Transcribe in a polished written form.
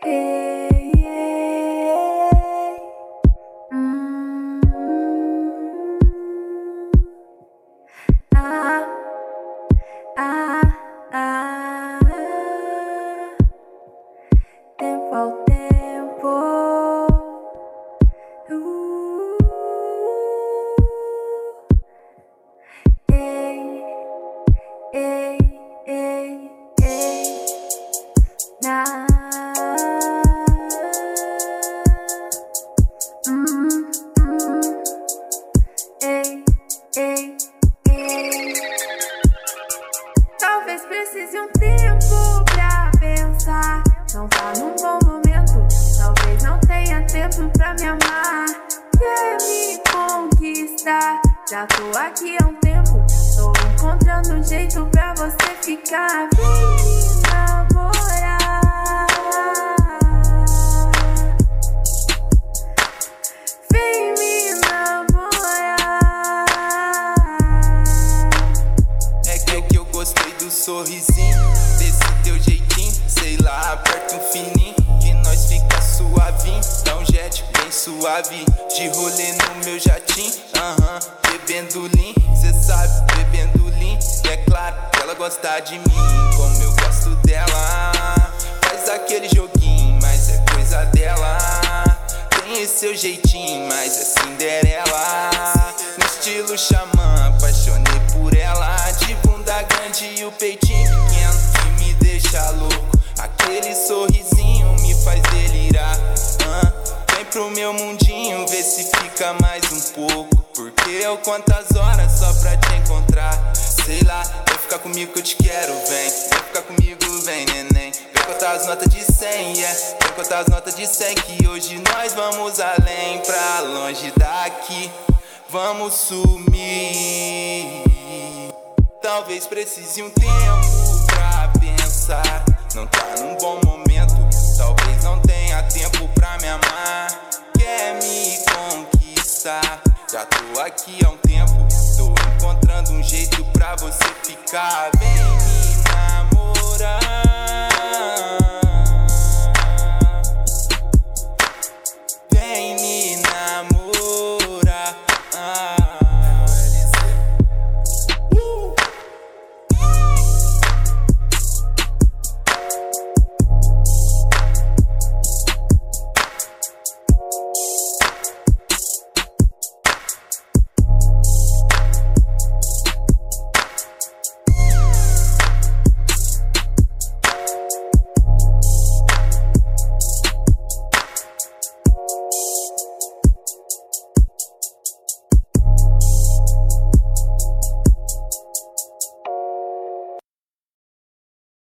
Ei, ei, ah, ah, ah. Tempo ao tempo. Ei, ei, ei, ei, na. Ei, ei, ei. Talvez precise um tempo pra pensar. Não tá num bom momento, talvez não tenha tempo pra me amar. Quer me conquistar? Já tô aqui há um tempo, tô encontrando um jeito pra você ficar. Vem me namorar, vem me namorar. É que eu gostei do sorrisinho, desse teu jeitinho. Sei lá, aperta um fininho, que nós fica suavinho. Dá um jet bem suave, de rolê no meu jatinho. Bebendo lean, cê sabe, bebendo lean. E é claro que ela gosta de mim, como eu gosto dela. Faz aquele joguinho, mas é coisa dela. Tem esse seu jeitinho, mas é Cinderela. No estilo xamã, apaixonei por ela. De bunda grande e o peitinho pequeno que me deixa louco. Aquele sorrisinho me faz delirar. Vem pro meu mundinho, vê se fica mais um pouco. Porque eu conto as horas só pra te encontrar. Sei lá, vem ficar comigo que eu te quero, vem. Vem ficar comigo, vem, neném. Vem contar as notas de 100, yeah. Vem contar as notas de 100, que hoje nós vamos além. Pra longe daqui, vamos sumir. Talvez precise um tempo pra pensar. Não tá num bom momento, talvez não tenha tempo pra me amar. Quer me conquistar? Já tô aqui há um tempo, tô encontrando um jeito pra você ficar.